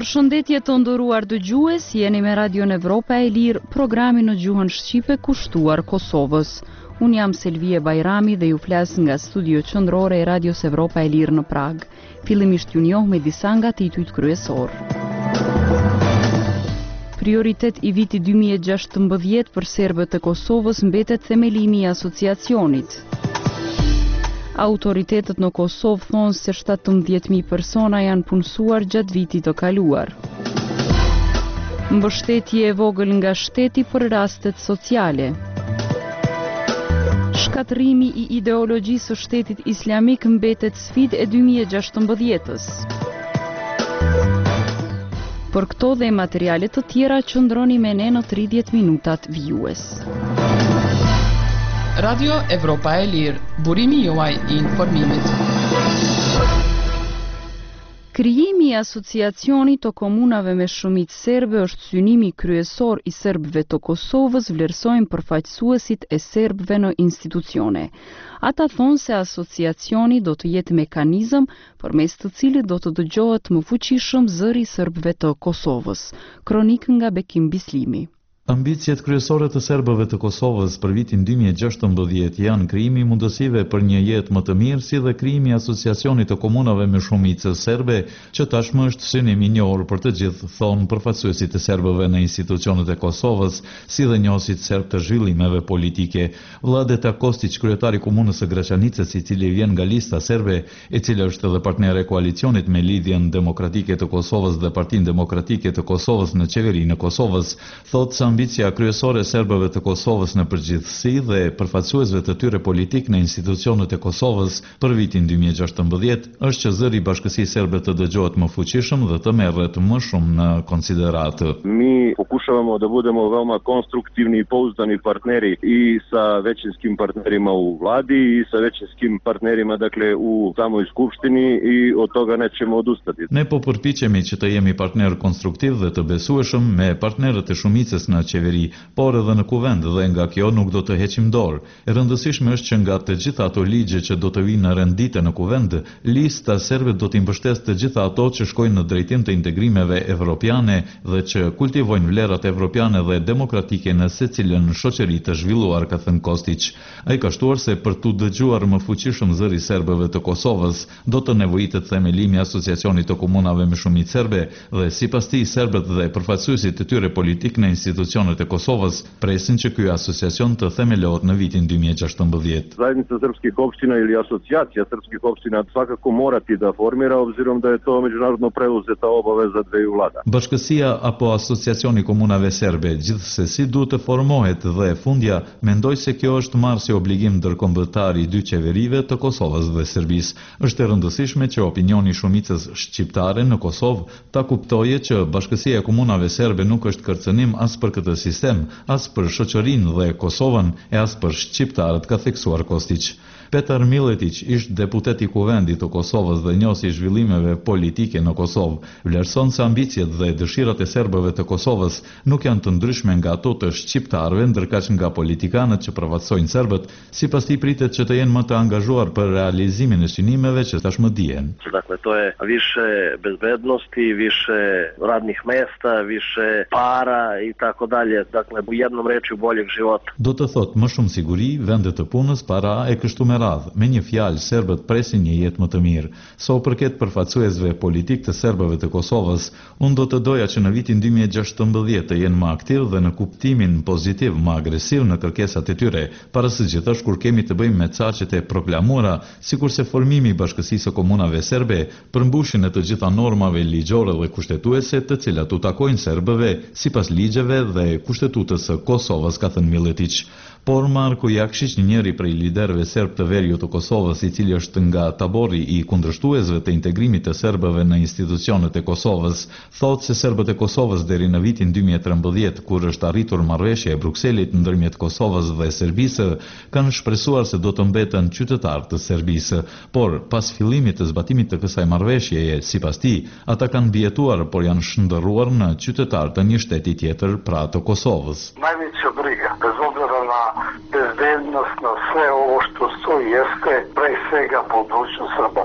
Përshëndetje të nderuar dëgjues, jeni me Radion Evropa e Lirë, programi në gjuhën shqipe kushtuar Kosovës. Unë jam Selvie Bajrami dhe ju flas nga studio qendrore e Radios Evropa e Lirë në Prag. Fillimisht ju njoh me disa nga titujt kryesor. Prioritet i viti 2016 për serbët e Kosovës mbetet themelimi i asociacionit. Autoritetet në Kosovë thonë se 17.000 persona janë punësuar gjatë vitit të kaluar. Mbështetje e vogël nga shteti për rastet sociale. Shkatërimi i ideologjisë së shtetit islamik mbetet sfidë e 2016-s. Për këto dhe materialet të tjera qëndroni me ne në 30 minutat vijues. Radio Evropa e Lirë, burimi juaj i informimit. Krijimi i asociacionit të komunave me shumicë serbe është synimi kryesor i serbëve të Kosovës, vlerësojnë përfaqësuesit e serbëve në institucione. Ata thonë se asociacioni do të jetë mekanizëm përmes të cilit do të dëgjohet më fuqishëm zëri i serbëve të Kosovës. Kronikë nga Bekim Bislimi. Ambicjet kryesore të serbëve të Kosovës për vitin 2016 janë krijimi i mundësive për një jetë më të mirë, si dhe krijimi i asociacionit të komunave me shumicë serbe, që tashmë është synim i njohur për të gjithë, thonë përfaqësuesit e serbëve në institucionet e Kosovës, si dhe njohësit serb të zhvillimeve politike. Vladeta Kostić, kryetari i komunës së Graçanicës, i cili vjen nga lista serbe, e cila është edhe partner e koalicionit me Lidhjen Demokratike të Kosovës dhe Partinë Demokratike të Kosovës në qeverinë e Kosovës, thotë se ambicia kryesore e serbëve të Kosovës në përgjithësi dhe përfaqësuesve të tyre politik në institucionet e Kosovës për vitin 2016 është që zëri i bashkësisë serbe të dëgjohet më fuqishëm dhe të merret më shumë në konsideratë. Mi pokušavamo da budemo veoma konstruktivni i pouzdani partneri i sa većinskim partnerima u vladi i sa većinskim partnerima dakle u samoj skupštini i od toga nećemo odustati. Ne po përpiqemi që të jemi partner konstruktiv dhe të besueshëm me partnerët e shumicës në qeveri, por edhe në kuvend dhe nga kjo nuk do të heqim dorë. E rëndësishme është që nga të gjitha ato ligje që do të vinë në rendite në kuvend, lista serbe do të mbështesë të gjitha ato që shkojnë në drejtim të integrimeve evropiane dhe që kultivojnë vlerat evropiane dhe demokratike në secilën shoqëri të zhvilluar, ka thënë Kostić. Ai ka shtuar se për tu dëgjuar më fuqishëm zëri i serbëve të Kosovës, do të nevojitet themelimi i asociacionit të komunave me shumicë serbe dhe sipas tij serbët dhe përfaqësuesit e tyre politik në institucionet e Kosovës presin që ky asociacion të themelohet në vitin 2016. Zajednica srpskih opština ili asocijacija srpskih opština svakako morati da formira obzirom da je to međunarodno preuzeta obaveza dveju vlada. Bashkësia apo asociacioni komunave serbe gjithsesi duhet të formohet dhe fundja mendoj se kjo është marrë si obligim ndërkombëtar i dy qeverive të Kosovës dhe Serbisë. Është e rëndësishme që opinioni i shumicës shqiptare në Kosovë ta kuptojë që bashkësia e komunave serbe nuk është kërcënim as për këtë sistem, as për shoqërinë dhe Kosovën e as për shqiptarët, ka theksuar Kostić. Petar Miletić, ish deputet i kuvendit të Kosovës dhe njohësi i zhvillimeve politike në Kosovë, vlerëson se ambicjet dhe dëshirat e serbëve të Kosovës nuk janë të ndryshme nga ato të shqiptarëve, ndërkaq nga politikanët që përfaqësojnë serbët, sipas tij pritet që të jenë më të angazhuar për realizimin e synimeve që tashmë dihen. Dakle, to je više bezbednosti, više radnih mesta, više para i tako dalje. Dakle, u jednom rečju boljeg života. Do të thotë më shumë siguri, vende të punës, para e kështu me radhë. Me një fjalë, serbët presin një jetë më të mirë. Sa u përket përfaqësuesve politik të serbëve të Kosovës, unë do të doja që në vitin 2016 të jenë më aktiv dhe në kuptimin pozitiv më agresiv në kërkesat e tyre, para së gjithash kur kemi të bëjmë me caqet e proklamuara, sikurse formimi i bashkësisë së komunave serbe, përmbushjen e të gjitha normave ligjore dhe kushtetuese të cilat u takojnë serbëve sipas ligjeve dhe kushtetutës së Kosovës, ka thënë Miletić. Por Marko Jakšić, njëri prej liderëve serb të veriut të Kosovës, i cili është nga tabori i kundërshtuesve të integrimit të serbëve në institucionet e Kosovës, thotë se serbët e Kosovës deri në vitin 2013, kur është arritur marrëveshja e Brukselit ndërmjet Kosovës dhe Serbisë, kanë shpresuar se do të mbeten qytetarë të Serbisë, por pas fillimit të zbatimit të kësaj marrëveshjeje, sipas tij, ata kanë mbijetuar, por janë shndërruar në qytetarë të një shteti tjetër, pra të Kosovës. Najveća briga, bez obzira na bezbednost, na sve ovo što stoji, jeste pre svega budućnost Srba.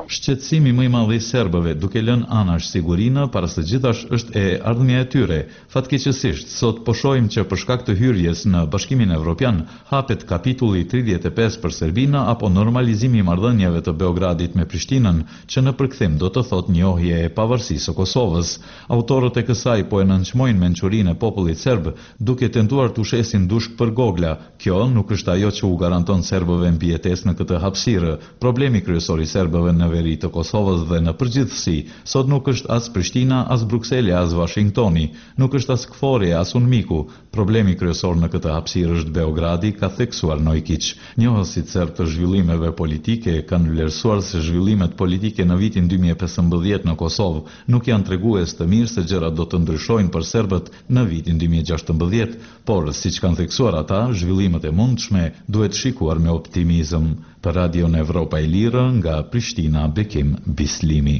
Shqetësimi më i madh i serbëve duke lënë anash sigurinë para së gjithash është e ardhmja e tyre. Fatkeqësisht, sot po shohim që për shkak të hyrjes në Bashkimin Evropian hapet kapitulli 35 për Serbinë apo normalizimi i marrëdhënieve të Beogradit me Prishtinën, që në përkthim do të thotë njohje e pavarësisë së Kosovës. Autorët e kësaj po e nënçmojnë mençurinë e popullit serb duke tentuar t'u shesin dushk për gogla. Kjo nuk është ajo që u garanton serbëve mbijetesë në këtë hapësirë. Problemi kryesor i serbëve në veri të Kosovës dhe në përgjithësi sot nuk është as Prishtina, as Brukseli, as Washingtoni, nuk është as Kfori, as Unmiku. Problemi kryesor në këtë hapësirë është Beogradi, ka theksuar Nojkić. Njohësit serb të zhvillimeve politike kanë vlerësuar se zhvillimet politike në vitin 2015 në Kosovë nuk janë tregues të mirë se gjërat do të ndryshojnë për serbët në vitin 2016, por siç kanë theksuar ata, zhvillimet e mundshme duhet shikuar me optimizëm. Për Radio Evropa e Lirë nga Prishtina, Bekim Bislimi.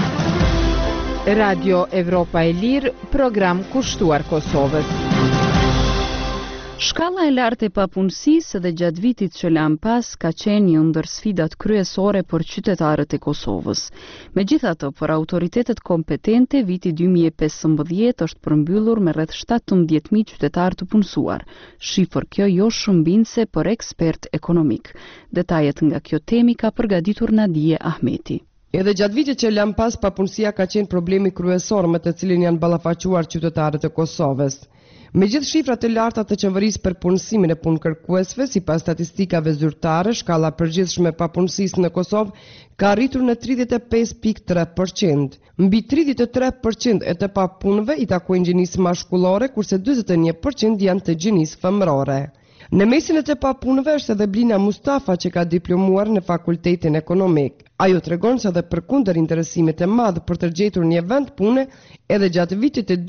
Radio Evropa e Lirë, program kushtuar Kosovës. Shkalla e lartë e papunësisë dhe gjatë vitit që lan pas ka qenë një ndër sfidat kryesore për qytetarët e Kosovës. Megjithatë, për autoritetet kompetente, viti 2015 është përmbyllur me rreth 17.000 qytetarë të punësuar. Shifër kjo jo shëmbinse për ekspert ekonomik. Detajet nga kjo temi ka përgatitur Nadije Ahmeti. Edhe gjatë vitit që lan pas, papunësia ka qenë problemi kryesor me të cilin janë ballafaquar qytetarët e Kosovës. Me gjithë shifrat e larta të qeverisë për punësimin e punëkërkuesve, sipas statistikave zyrtare, shkalla përgjithshme e papunësisë në Kosovë ka arritur në 35.3%. Mbi 33% e të papunëve i takojnë gjinisë mashkullore, kurse 41% janë të gjinisë femërore. Në mesin e të papunëve është edhe Blina Mustafa, që ka diplomuar në Fakultetin Ekonomik. Ajo tregon se edhe përkundër interesimit të madh për të gjetur një vend pune, edhe gjatë vitit të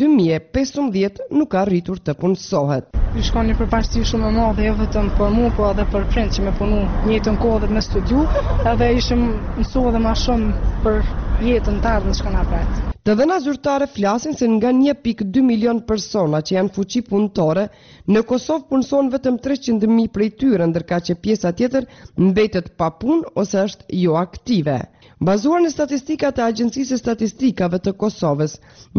2015 nuk ka arritur të punësohet. Shkon një përparësi shumë e madhe, jo vetëm për mua, po edhe për prind që me punu njëjtën kohë dhe me studiu, edhe ishim mësuar edhe më shumë për jetën të ardhmen që kanë pret. Të dhëna zyrtare flasin se nga 1.2 milion persona që janë fuqi punëtore, në Kosovë punëson vetëm 300.000 prej tyre, ndërka që pjesa tjetër mbetet pa punë ose është jo aktive. Bazuar në statistikat e Agjencisë së Statistikave të Kosovës,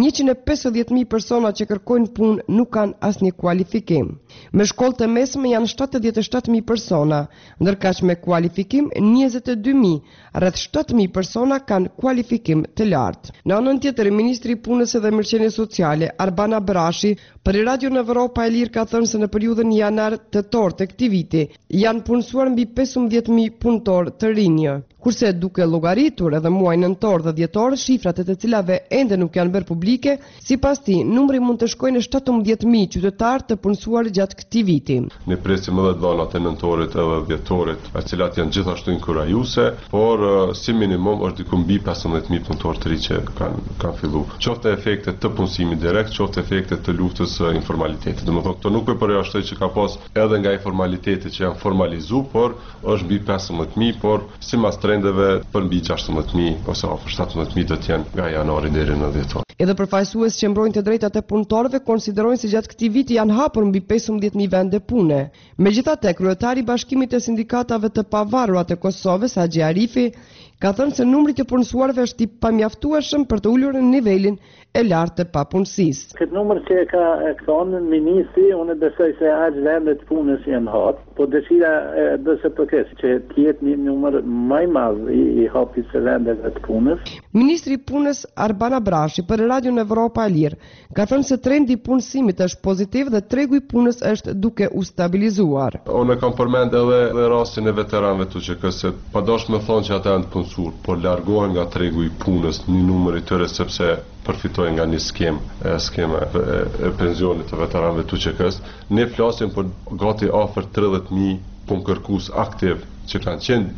150.000 persona që kërkojnë punë nuk kanë asnjë kualifikim. Me shkollë të mesme janë 77.000 persona, ndërka që me kualifikim 22.000, rreth 7.000 persona kanë kualifikim të lartë. Në anën tjetër, ministri i Punës dhe Mirëqenies Sociale, Arbana Brashi, për Radio Evropa e Lirë ka thënë se në periudhën janar-tetor të këtij viti janë punësuar mbi 15.000 punëtorë të rinj. Kurse duke llogaritur edhe muaj nëntor dhe dhjetor, shifrat e të cilave ende nuk janë bërë publike, sipas tij, numri mund të shkojë në 17.000 qytetarë të punësuar gjatë këtij viti. Ne presim edhe dhënat e nëntorit edhe dhjetorit, të cilat janë gjithashtu inkurajuese, por si minimum është diku mbi 15.000 punëtorë të ri që kanë filluar. Qoftë efekte të punësimit direkt, qoftë efekte të luftës së informalitetit. Domethënë, këto nuk e përjashtoj që ka pas edhe nga informaliteti që janë formalizuar, por është mbi 15.000, por sipas trendeve për mbi 16.000 ose afër 17.000 do të jenë nga janari deri në dhjetor. Edhe përfaqësues që mbrojnë të drejtat e punëtorëve konsiderojnë se gjatë këtij viti janë hapur mbi 15.000 vende pune. Megjithatë, kryetari i Bashkimit të Sindikatave të Pavarura të Kosovës, Haxhi Arifi, ka thënë se numri të punësuarve është i pamjaftueshëm për të ulur në nivelin e lartë të papunësisë. Këtë numër që ka thonë ministri, unë besoj se aq vendet punës janë hap, po dëshira do të përkes që të jetë një numër më i madh i hapjes së vendeve të punës. Ministri i Punës Arbana Brashi për Radio Evropa e Lirë ka thënë se trendi i punësimit është pozitiv dhe tregu i punës është duke u stabilizuar. Unë kam përmend edhe rastin e veteranëve të UÇK-s, padosh më thonë që ata janë punësuar, por largohen nga tregu i punës një numër i tyre sepse përfitojnë nga një skema e pensionit të veteranëve të UÇK-s. Ne flasim për gati afër 30.000 punëkërkues aktiv që kanë qenë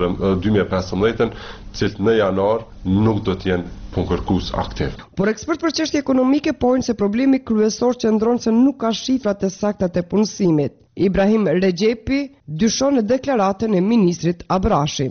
2015, cilët në janar nuk do të jenë punëkërkues aktiv. Por ekspert për çështje ekonomike pojnë se problemi kryesor qëndron se nuk ka shifrat e sakta të punësimit. Ibrahim Rexhepi dyshon në deklaratën e ministrit Abrashim.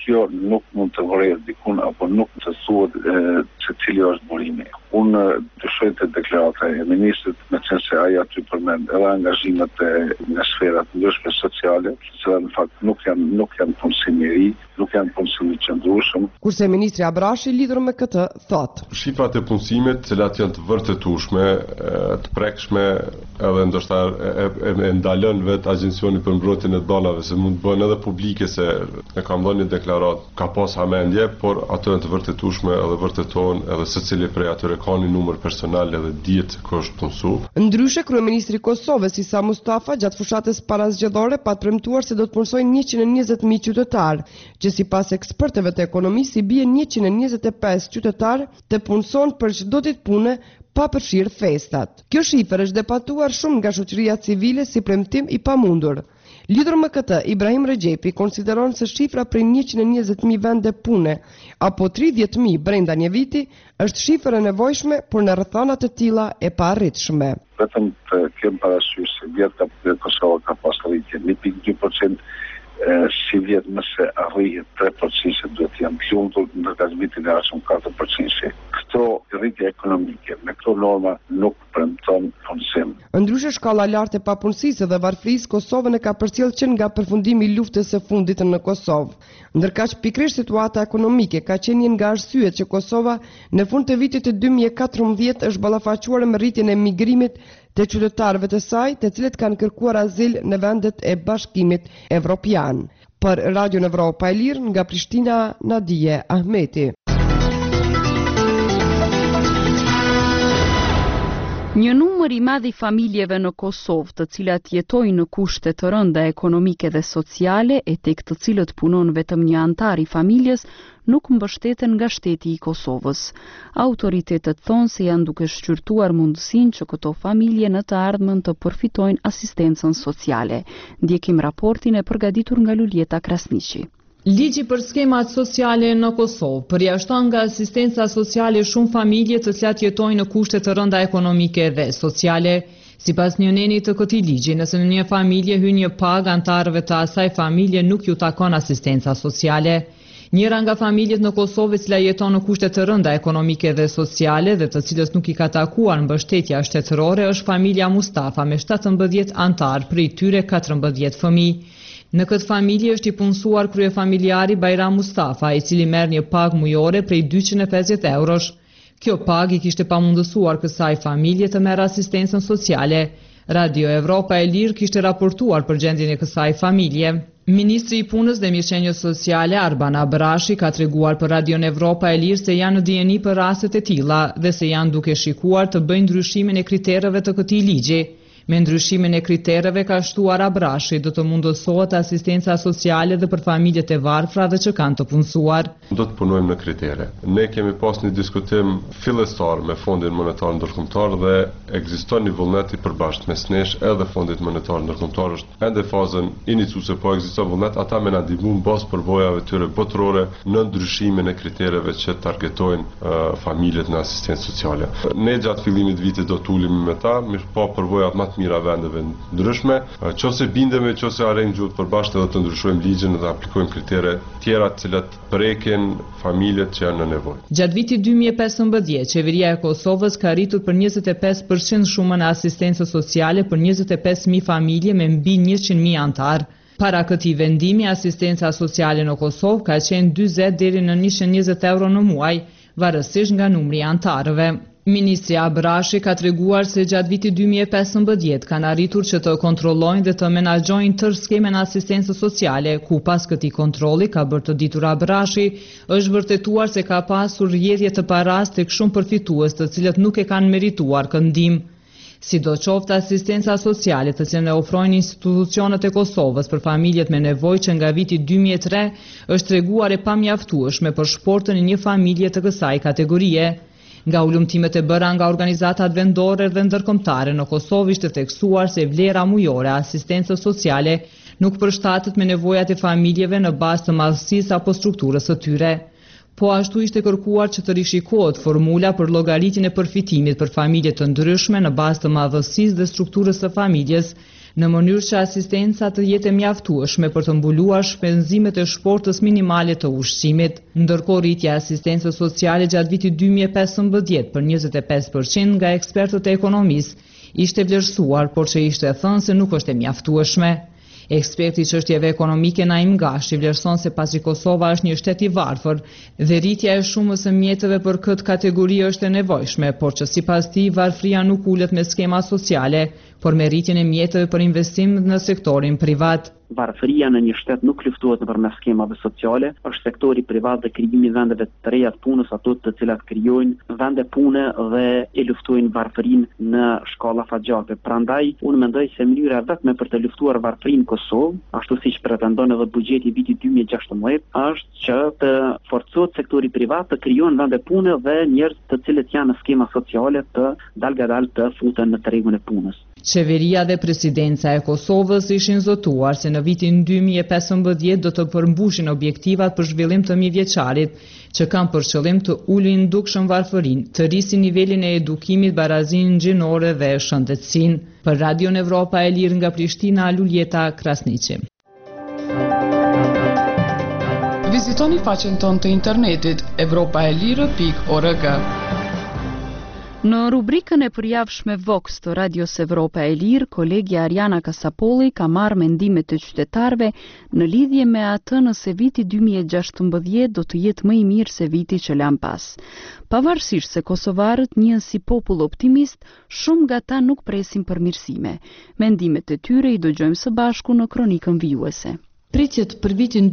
kjo nuk mund të vërejë dikun apo nuk të thuhet se cili është burimi. Unë dyshoj të deklarata e ministrit, me qenë se ai aty përmend edhe angazhimet në sferat ndryshme sociale, që në fakt nuk janë punësim i ri, nuk janë punësim i qëndrueshëm. Kurse ministri Abrashi lidhur me këtë thot: shifrat e punësimit, të cilat janë të vërtetueshme, të prekshme, edhe ndoshta e ndalën vetë Agjencioni për Mbrojtjen e Donave, se mund të bëhen edhe publike, se e kam dhënë një deklarat, ka pas hamendje, por ato janë të vërtetueshme edhe vërtetohen, edhe secili prej atyre ka një numër personal edhe dihet se kush është punësu. Ndryshe, kryeministri i Kosovës Isa Mustafa gjatë fushatës parazgjedhore pa premtuar se do të punësojnë 120.000 qytetarë, që sipas ekspertëve të ekonomisë i bien 125 qytetarë të punëson për çdo ditë pune pa përfshirë festat. Kjo shifër është debatuar shumë nga shoqëria civile si premtim i pamundur. Lidhur me këtë, Ibrahim Rexhepi konsideron se shifra për 120.000 vende pune apo 30.000 brenda një viti është shifër e nevojshme, por në rrethana të tilla e paarritshme. Vetëm të kem parasysh se vjet Kosova ka pas rritje 1.2%, si vjet mëse arrihet 3% se duhet janë të lumtur, ndërsa vitin e ardhshëm 4%. Këto rritje ekonomike me këto norma nuk premton punësim. Ndryshe, shkalla lartë e papunësisë dhe varfërisë Kosovën e ka përcjellë që nga përfundimi i luftës së fundit në Kosovë. Ndërkaq pikërisht situata ekonomike ka qenë një nga arsyet që Kosova në fund të vitit të 2014 është ballafaquar me rritjen e migrimit të qytetarëve të saj, të cilët kanë kërkuar azil në vendet e Bashkimit Evropian. Për Radio Evropa e Lirë, nga Prishtina, Nadije Ahmeti. Një numër i madh i familjeve në Kosovë, të cilat jetojnë në kushte të rënda ekonomike dhe sociale, e tek të cilët punon vetëm një antar i familjes, nuk mbështeten nga shteti i Kosovës. Autoritetet thonë se janë duke shqyrtuar mundësinë që këto familje në të ardhmen të përfitojnë asistencën sociale. Ndjekim raportin e përgatitur nga Luljeta Krasniqi. Ligji për skemat sociale në Kosovë përjashton nga asistenca sociale shumë familje të cilat jetojnë në kushte të rënda ekonomike dhe sociale. Sipas një neni të këtij ligji, nëse në një familje hyn një pagë, antarëve të asaj familje nuk ju takon asistenca sociale. Njëra nga familjet në Kosovë, e cila jeton në kushte të rënda ekonomike dhe sociale dhe të cilës nuk i ka takuar mbështetja shtetërore, është familja Mustafa me 17 antar, prej tyre 14 fëmijë. Në këtë familje është i punësuar kryefamiljari Bajram Mustafa, i cili merr një pagë mujore prej 250 eurosh. Kjo pagë i kishte pamundësuar kësaj familje të merr asistencën sociale. Radio Evropa e Lirë kishte raportuar për gjendjen e kësaj familje. Ministri i Punës dhe Mirëqenies Sociale Arban Abrashi ka treguar për Radio Evropa e Lirë se janë në dijeni për rastet e tilla dhe se janë duke shikuar të bëjnë ndryshimin e kritereve të këtij ligji. Me ndryshimin e kritereve, ka shtuar Abrashi, do të mundësohet asistenca sociale dhe për familjet e varfra dhe që kanë të punësuar. Do të punojmë në kritere. Ne kemi pas një diskutim fillestar me Fondin Monetar Ndërkombëtar dhe ekziston një vullnet i përbashkët mes nesh edhe Fondit Monetar Ndërkombëtar. Është ende fazën iniciuese, po ekziston vullnet ata me na ndihmuar mbas përvojave tyre botërore në ndryshimin e kritereve që targetojnë familjet në asistencë sociale. Ne gjatë fillimit vitit do të ulemi me ta, mirëpo përvojat më mira vendeve ndryshme, qose bindemi, qose arrejmë gjuhët përbashkët edhe të ndryshojmë ligjin dhe aplikojmë kritere tjera të cilat prekin familjet që janë në nevojë. Gjatë vitit 2015, qeveria e Kosovës ka rritur për 25% shumën e asistencës sociale për 25.000 familje me mbi 100.000 antar. Para këtij vendimi, asistenca sociale në Kosovë ka qenë 40 deri në 120 euro në muaj, varësisht nga numri i antarëve. Ministri Abrashi ka treguar se gjatë vitit 2015 kanë arritur që të kontrollojnë dhe të menaxhojnë tërë skemen asistencës sociale, ku pas këtij kontrolli, ka bërë të ditur Abrashi, është vërtetuar se ka pasur rrjedhje të paras tek shumë përfitues, të cilët nuk e kanë merituar këtë ndihmë. Sidoqoftë, asistenca sociale të cilën e ofrojnë institucionet e Kosovës për familjet me nevojë që nga viti 2003 është treguar e pamjaftueshme për shportën e një familje të kësaj kategorie. Nga ulëmtimet e bëra nga organizatat vendore dhe ndërkombëtare në Kosovë ishte theksuar se vlera mujore e asistencës sociale nuk përshtatet me nevojat e familjeve në bazë të madhësisë apo strukturës së tyre. Po ashtu ishte kërkuar që të rishikohet formula për llogaritjen e përfitimit për familje të ndryshme në bazë të madhësisë dhe strukturës së familjes, në mënyrë që asistenca të jetë e mjaftueshme për të mbuluar shpenzimet e shportës minimale të ushqimit. Ndërkohë rritja e asistencës sociale gjatë vitit 2015 për 25% nga ekspertët e ekonomisë ishte vlerësuar, por që ishte thënë se nuk është e mjaftueshme. Eksperti i çështjeve ekonomike Naim Gashi vlerëson se pasi Kosova është një shtet i varfër dhe rritja e shumës së mjeteve për këtë kategori është e nevojshme, por që sipas tij varfëria nuk ulet me skema sociale, por me rritjen e mjeteve për investim në sektorin privat. Varfëria në një shtet nuk luftohet nëpërmes skemave sociale, është sektori privat dhe krijimi i vendeve të reja të punës, ato të cilat krijojnë vende pune dhe e luftojnë varfërinë në shkalla faqate. Prandaj, unë mendoj se mënyra vetme për të luftuar varfërinë në Kosovë, ashtu siç pretendon edhe buxheti i vitit 2016, është që të forcohet sektori privat të krijojnë vende pune dhe njerëz të cilët janë në skema sociale të dalgadal të futen në tregun e punës. Qeveria dhe presidenca e Kosovës ishin zotuar se në vitin 2015 do të përmbushin objektivat për zhvillim të mijëvjeçarit, që kanë për qëllim të ulin dukshëm varfërinë, të rrisin nivelin e edukimit, barazinë gjinore dhe shëndetësinë. Për Radion Evropa e Lirë nga Prishtina, Luljeta Krasniqi. Vizitoni faqen tonë të internetit europaelire.org. Në rubrikën e përjavshme Vox të Radios Evropa e Lirë, kolegja Ariana Kasapolli ka marrë mendimet të qytetarëve në lidhje me atë nëse viti 2016 do të jetë më i mirë se viti që lan pas. Pavarësisht se kosovarët njihen si popull optimist, shumë nga ta nuk presin përmirësime. Mendimet e tyre i dëgjojmë së bashku në kronikën vijuese. Pritjet për vitin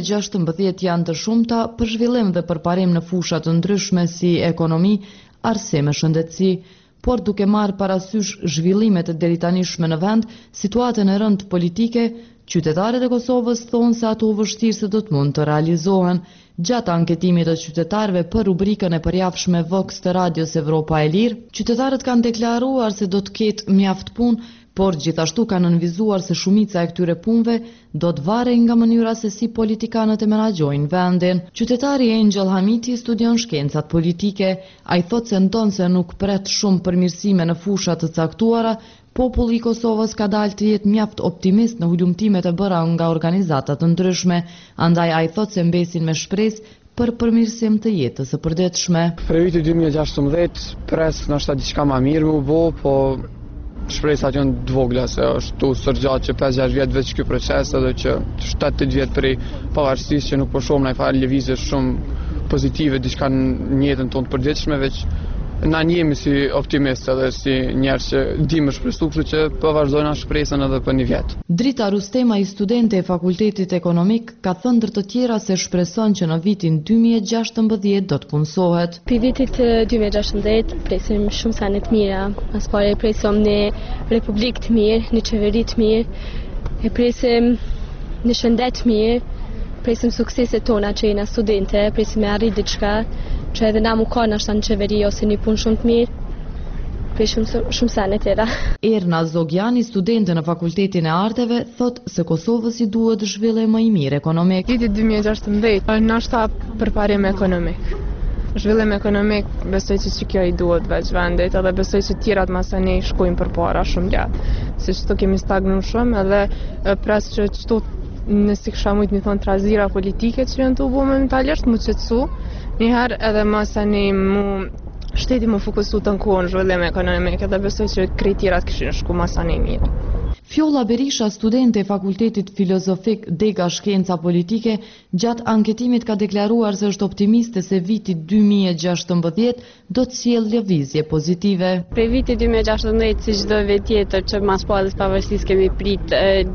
2016 janë të shumta për zhvillim dhe përparim në fusha të ndryshme si ekonomi, arsim e shëndetësi, por duke marrë parasysh zhvillimet e deritanishme në vend, situatën e rëndë politike, qytetarët e Kosovës thonë se ato vështirëse do të mund të realizohen. Gjatë anketimit të qytetarëve për rubrikën e përjavshme Vox të Radios Evropa e Lirë, qytetarët kanë deklaruar se do të ketë mjaft punë, por gjithashtu kanë nënvizuar se shumica e këtyre punëve do të varej nga mënyra se si politikanët e menaxhojnë vendin. Qytetari Angel Hamiti studion shkencat politike, ai thotë se ndonse nuk pret shumë përmirësime në fusha të caktuara, populli i Kosovës ka dalë të jetë mjaft optimist në hulumtimet e bëra nga organizata të ndryshme, andaj ai thotë se mbesin me shpresë për përmirësim të jetës së përditshme. Për vitin 2016 pres ndoshta diçka më mirë u bë, po shpresat janë të vogla se është tu sërgjatë që 5-6 vjetë veç ky proces edhe që 7-8 vjetë prej pavarësisë që nuk po shohim na fal lëvizje shumë pozitive diçka në jetën tonë të përditshme, veç na jemi si optimistë edhe si njerëz që dimë shpresu, kështu që po vazhdojna shpresën edhe për një vit. Drita Rustema, i studente e Fakultetit Ekonomik, ka thënë ndër të tjera se shpreson që në vitin 2016 do të punësohet. Për vitit 2016 presim shumë sane të mira. As pare presim një republikë të mirë, një qeveri të mirë, e presim një shëndet të mirë, presim sukseset tona që jena studente, presim me arrit diçka, që edhe na mu ka nashta në qeveri ose një punë shumë të mirë, prej shumë sene tjera. Erna Zogjani, studente në Fakultetin e Arteve, thot se Kosovës i duhet zhvillë më i mirë ekonomik. Viti 2016, nashta përparim ekonomik. Zhvillim ekonomik, besoj që kjo i duhet veç vendit, edhe besoj që tjerat masani shkojnë për para shumë gjatë. Se që të kemi stagnu shumë, edhe pres që qëto nësi kësha mujtë mi thonë trazira politike që janë të ubo momentalisht, mu qëtësu, njëherë edhe masani mu shteti mu fokusu të në kohën zhvillim ekonomik, edhe besoj që krejtjerat këshin shku masani mirë. Fjolla Berisha, studente e Fakultetit Filozofik Dega Shkenca Politike, gjatë anketimit ka deklaruar se është optimiste se viti 2016 do të sjellë lëvizje pozitive. Prej viti 2016, si çdo vit tjetër që mas palës pavarësisë kemi prit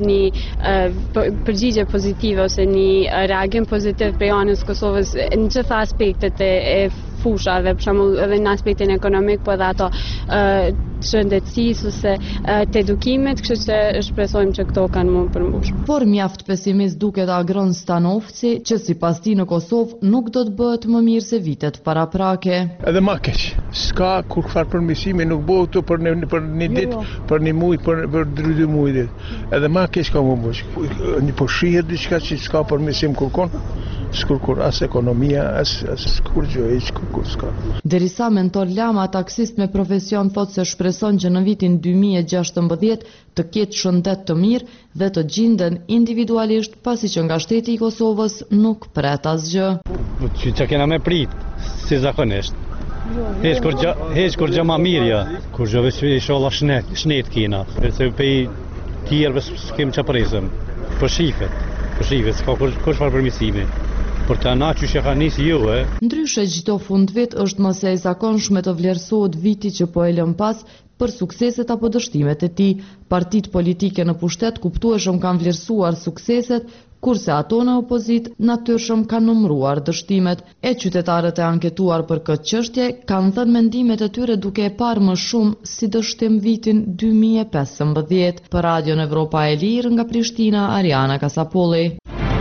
një përgjigje pozitive ose një reagim pozitiv prej anës Kosovës në gjitha aspektet e fushave, për shembull edhe në aspektin ekonomik, po edhe ato shëndetësisë ose të edukimit, kështu që shpresojmë që këto kanë mund përmbush. Por mjaft pesimist duket Agron Stanovci, që sipas tij në Kosovë nuk do të bëhet më mirë se vitet paraprake. Edhe më keq. S'ka kur çfarë përmirësimi nuk bëhet për një ditë, për një muaj, për 2 muaj. Edhe më keq ka më bësh. Një po shihet diçka që s'ka përmirësim kurkon. s'kur kur as ekonomia, as kur gjë, hiç kur s'ka. Derisa mentor Lama, taksist me profesion, thot se shpreson që në vitin 2016 të ketë shëndet të mirë dhe të gjenden individualisht, pasi që nga shteti i Kosovës nuk pret asgjë. Që kena me prit, si zakonisht. Heq kur gjë ma mirja, kur gjëve që i shola shnet kina, se pej tjerëve s'kem që presëm, për shifet, s'ka kur shfar përmisimi. Por të na që ka nisi ju, Ndryshe çdo fund vit është më se e zakonshme të vlerësohet viti që po e lëm pas për sukseset apo dështimet e tij. Partitë politike në pushtet kuptueshëm kanë vlerësuar sukseset, kurse ato në opozit natyrshëm kanë numëruar dështimet. E qytetarët e anketuar për këtë çështje kanë thënë mendimet e tyre duke e parë më shumë si dështim vitin 2015. Për Radion Evropa e Lirë nga Prishtina, Ariana Kasapolli.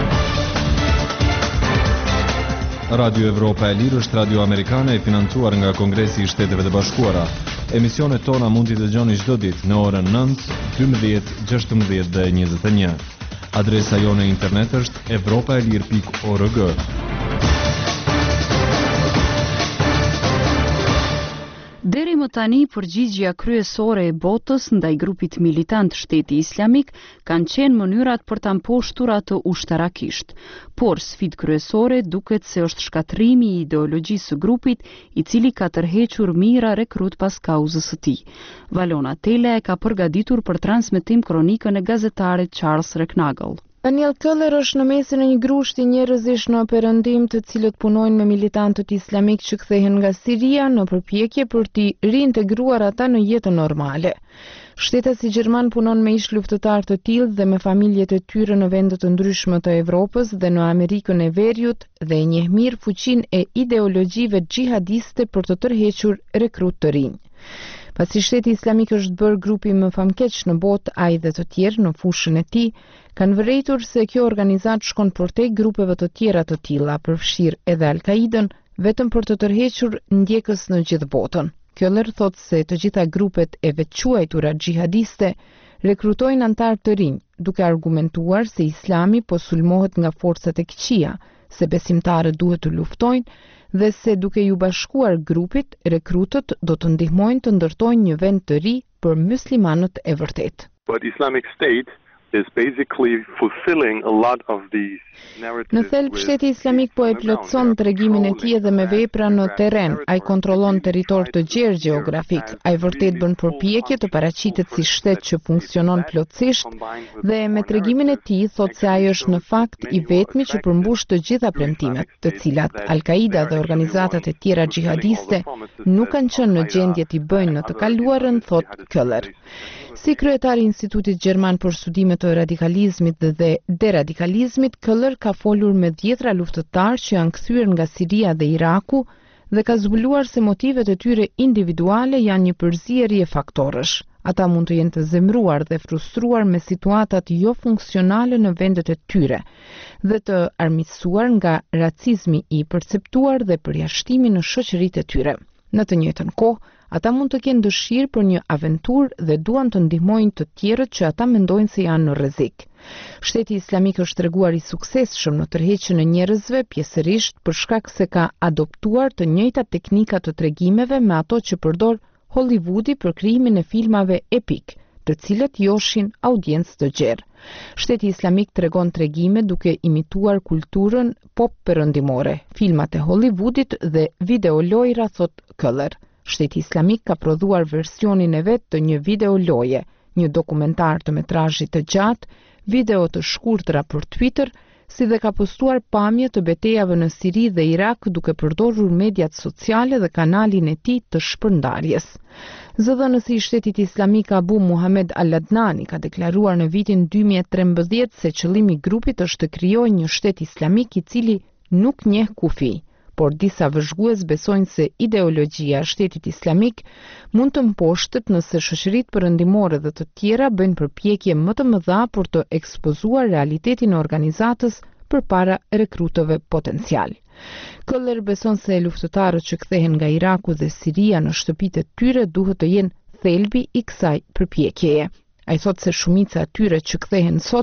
Radio Evropa e Lirë është radio amerikane e financuar nga Kongresi i Shteteve të Bashkuara. Emisionet tona mund t'i dëgjoni çdo ditë në orën 9, 12, 16 dhe 21. Adresa jone internet është evropaelir.org. Deri më tani, përgjigjja kryesore e botës ndaj grupit militant Shteti Islamik kanë qenë mënyrat për ta mposhtur atë ushtarakisht. Por sfidë kryesore duket se është shkatrimi i ideologjisë së grupit, i cili ka tërhequr mijëra rekrut pas kauzës së tij. Valona Tela e ka përgatitur për transmetim kronikën e gazetarit Charles Reknagel. Daniel Köller është në mesin e një grushti njerëzish në perëndim, të cilët punojnë me militantët islamik që kthehen nga Siria në përpjekje për t'i riintegruar ata në jetën normale. Shtetasi gjerman punon me ish luftëtar të tillë dhe me familjet e tyre në vende të ndryshme të Evropës dhe në Amerikën e Veriut dhe e njeh mirë fuqinë e ideologjive xhihadiste për të tërhequr rekrut të rinj. Pasi Shteti Islamik është bërë grupi më famkeq në botë, ai dhe të tjerë në fushën e tij kanë vërejtur se kjo organizat shkon përtej grupeve të tjera të tilla, përfshirë edhe Al-Qaidën, vetëm për të tërhequr ndjekës në gjithë botën. Köller thot se të gjitha grupet e veçuajtura xhihadiste rekrutojnë antar të rinj, duke argumentuar se Islami po sulmohet nga forcat e këqija, se besimtarët duhet të luftojnë dhe se duke ju bashkuar grupit, rekrutët do të ndihmojnë të ndërtojnë një vend të ri për muslimanët e vërtet. But Islamic State is basically fulfilling a lot of these narratives. Në thelb, Shteti Islamik po e plotson tregimin e tij edhe me vepra në terren. Ai kontrollon territor të gjerë gjeografik. Ai vërtet bën përpjekje të paraqitet si shtet që funksionon plotësisht dhe me tregimin e tij thot se ai është në fakt i vetmi që përmbush të gjitha premtimet, të cilat Al-Qaida dhe organizatat e tjera xhihadiste nuk kanë qenë në gjendje t'i bëjnë në të kaluarën, thot Köller. Si kryetari i Institutit Gjerman për Studime të Radikalizmit dhe Deradikalizmit, Köller ka folur me 10 luftëtar që janë kthyer nga Siria dhe Iraku dhe ka zbuluar se motivet e tyre individuale janë një përzierje faktorësh. Ata mund të jenë të zemruar dhe frustruar me situatat jo funksionale në vendet e tyre dhe të armiqësuar nga racizmi i perceptuar dhe përjashtimi në shoqëritë e tyre. Në të njëjtën kohë, ata mund të kenë dëshirë për një aventurë dhe duan të ndihmojnë të tjerët që ata mendojnë se janë në rrezik. Shteti Islamik është treguar i suksesshëm në tërheqjen e njerëzve, pjesërisht për shkak se ka adoptuar të njëjtat teknika të tregimeve me ato që përdor Hollywoodi për krijimin e filmave epik, të cilët joshin audiencë të gjerë. Shteti Islamik tregon tregime duke imituar kulturën pop perëndimore, filmat e Hollywoodit dhe videolojra, thot Köller. Shteti Islamik ka prodhuar versionin e vet të një videoloje, një dokumentar të metrazhit të gjatë, video të shkurtra për Twitter, si dhe ka postuar pamje të betejave në Siri dhe Irak duke përdorur mediat sociale dhe kanalin e tij të shpërndarjes. Zëdhënësi i Shtetit Islamik Abu Muhammed Al-Adnani ka deklaruar në vitin 2013 se qëllimi i grupit është të krijojë një shtet islamik i cili nuk njeh kufi. Por disa vëzhgues besojnë se ideologjia e Shtetit Islamik mund të mposhtet nëse shoqëritë perëndimore dhe të tjera bëjnë përpjekje më të mëdha për të ekspozuar realitetin e organizatës përpara rekrutëve potencial. Köller beson se luftëtarët që kthehen nga Iraku dhe Siria në shtëpitë e tyre duhet të jenë thelbi i kësaj përpjekjeje. Ai thotë se shumica e tyre që kthehen sot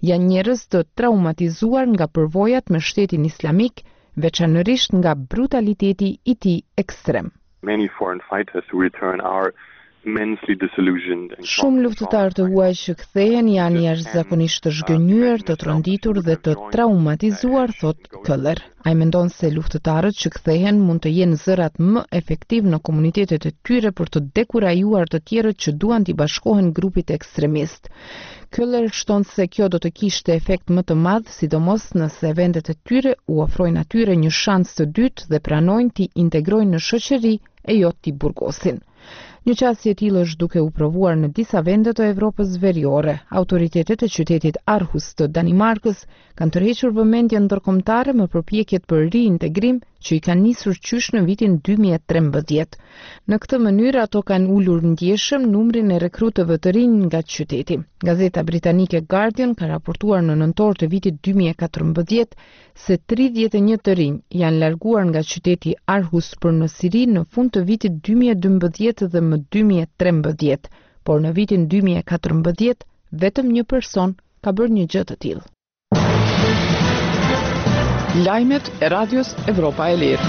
janë njerëz të traumatizuar nga përvojat me shtetin islamik, veçanërisht nga brutaliteti i tij ekstrem. Many foreign fighters who return are immensely disillusioned. Shumë luftëtar të huaj që kthehen janë jashtëzakonisht të zhgënjur, të tronditur dhe të traumatizuar, thot Këller. Ai mendon se luftëtarët që kthehen mund të jenë zërat më efektiv në komunitetet e tyre për të dekurajuar të tjerët që duan t'i bashkohen grupit ekstremist. Këller shton se kjo do të kishte efekt më të madh, sidomos nëse vendet e tyre u ofrojnë atyre një shans të dytë dhe pranojnë t'i integrojnë në shoqëri e jo t'i burgosin. Një qasje e tillë është duke u provuar në disa vende të Evropës veriore. Autoritetet e qytetit Aarhus të Danimarkës kanë tërhequr vëmendjen ndërkombëtare më përpjekjet për riintegrim që i kanë nisur qysh në vitin 2013. Në këtë mënyrë ato kanë ulur ndjeshëm numrin e rekrutëve të rinj nga qyteti. Gazeta britanike Guardian ka raportuar në nëntor të vitit 2014 se 31 të rinj janë larguar nga qyteti Aarhus për në Siri në fund të vitit 2012 dhe më 2013, por në vitin 2014 vetëm një person ka bërë një gjë të tillë. Lajmet e Radios Evropa e Lirë.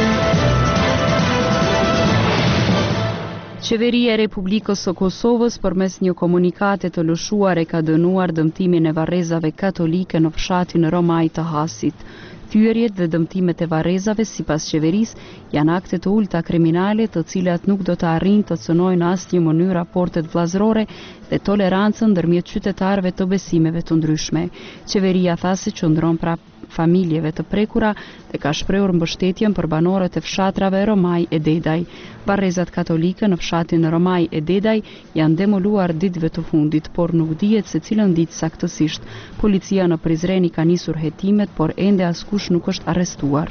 Qeveria e Republikës së Kosovës përmes një komunikate të lëshuar e ka dënuar dëmtimin e varrezave katolike në fshatin Romaj të Hasit. Thyerjet dhe dëmtimet e varrezave sipas qeverisë janë akte të ulta kriminale të cilat nuk do të arrijnë të cënojnë në asnjë mënyrë raportet vllazërore dhe tolerancën ndërmjet qytetarëve të besimeve të ndryshme. Qeveria tha se qëndron prap familjeve të prekura dhe ka shprehur mbështetjen për banorët e fshatrave Romaj e Dedaj. Varrezat katolike në fshatin Romaj e Dedaj janë demoluar ditëve të fundit, por nuk dihet se cilën ditë saktësisht. Policia në Prizren ka nisur hetimet, por ende askush nuk është arrestuar.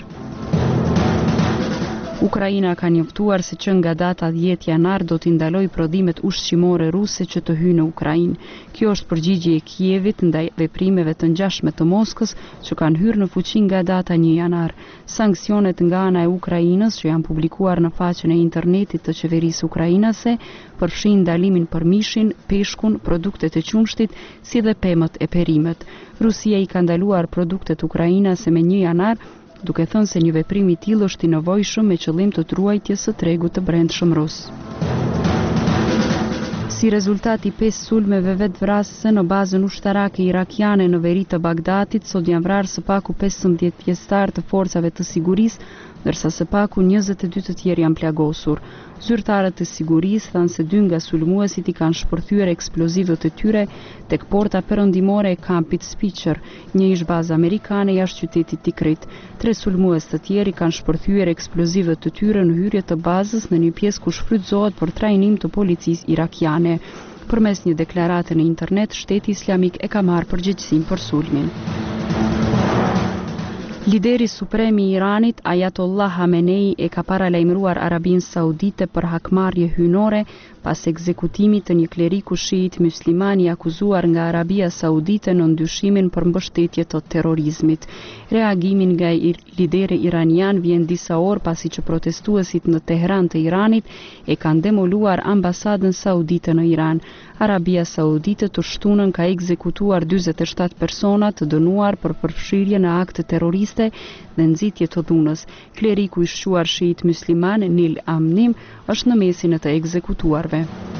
Ukraina ka njoftuar se që nga data 10 janar do t'i ndaloj prodhimet ushqimore ruse që të hyjnë në Ukrainë. Kjo është përgjigje e Kievit ndaj veprimeve të ngjashme të Moskës që kanë hyrë në fuqi nga data 1 janar. Sanksionet nga ana e Ukrainës që janë publikuar në faqen e internetit të qeverisë ukrainase përfshin ndalimin për mishin, peshkun, produktet e qumshtit, si dhe pemët e perimet. Rusia i ka ndaluar produktet ukrainase me 1 janar, duke thënë se një veprim i tillë është i nevojshëm me qëllim të ruajtjes së tregut të brendshëm rus. Si rezultat i 5 sulmeve vetvrasëse në bazën ushtarake irakiane në veri të Bagdatit, sot janë vrarë së paku 15 pjesëtar të forcave të sigurisë, ndërsa së paku 22 të tjerë janë plagosur. Zyrtarët e sigurisë thanë se 2 nga sulmuesit i kanë shpërthyer eksplozivët e tyre tek porta perëndimore e kampit Spicer, një ish bazë amerikane jashtë qytetit Tikrit. 3 sulmues të tjerë kanë shpërthyer eksplozivët të tyre në hyrje të bazës në një pjesë ku shfrytëzohet për trajnim të policisë irakiane. Përmes një deklarate në internet, Shteti Islamik e ka marrë përgjegjësinë për sulmin. Lideri suprem i Iranit, Ayatollah Khamenei, e ka paralajmëruar Arabinë Saudite për hakmarrje hynore pas ekzekutimit të një kleriku shiit musliman i akuzuar nga Arabia Saudite në ndyshimin për mbështetje të terrorizmit. Reagimin nga lideri iranian vjen disa orë pasi që protestuesit në Tehran të Iranit e kanë demoluar ambasadën saudite në Iran. Arabia Saudite të shtunën ka ekzekutuar 47 persona të dënuar për përfshirje në akte terroriste dhe nxitje të dhunës. Kleriku i shquar shiit musliman Nil Amnim është në mesin e të ekzekutuarve.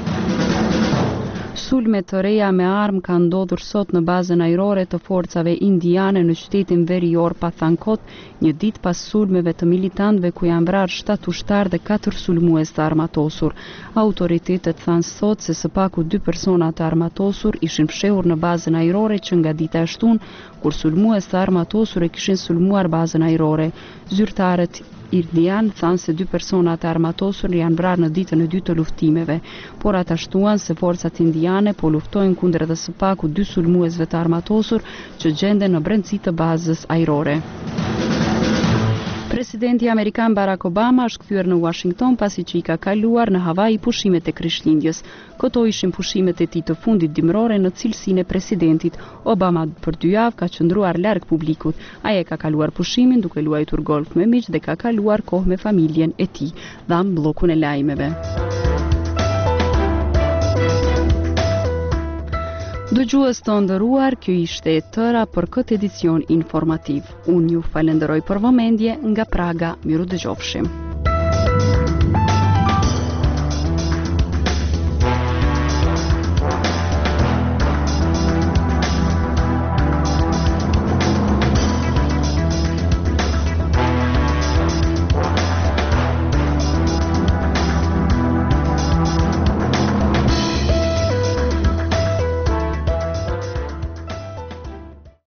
Sulme të reja me armë kanë ndodhur sot në bazën ajrore të forcave indiane në qytetin verior Pathankot, një ditë pas sulmeve të militantëve ku janë vrarë 7 ushtar dhe 4 sulmues të armatosur. Autoritetet thanë sot se së paku 2 persona të armatosur ishin fshehur në bazën ajrore që nga dita e shtunë, kur sulmues të armatosur e kishin sulmuar bazën ajrore. Zyrtarët indian thanë se 2 persona të armatosur janë vrarë në ditën e 2 të luftimeve, por ata shtuan se forcat indiane po luftojnë kundër edhe së paku 2 sulmuesve të armatosur që gjenden në brendësi të bazës ajrore. Presidenti Amerikan Barack Obama është kthyer në Washington pasi që i ka kaluar në Hawaii pushimet e Krishtlindjes. Këto ishin pushimet e tij të fundit dimrore në cilësinë e presidentit. Obama për 2 javë ka qëndruar larg publikut. Ai e ka kaluar pushimin duke luajtur golf me miq dhe ka kaluar kohë me familjen e tij. Dham bllokun e lajmeve. Dëgjues të nderuar, kjo ishte e tëra për këtë edicion informativ. Unë ju falenderoj për vëmendje nga Praga, miru dëgjofshim.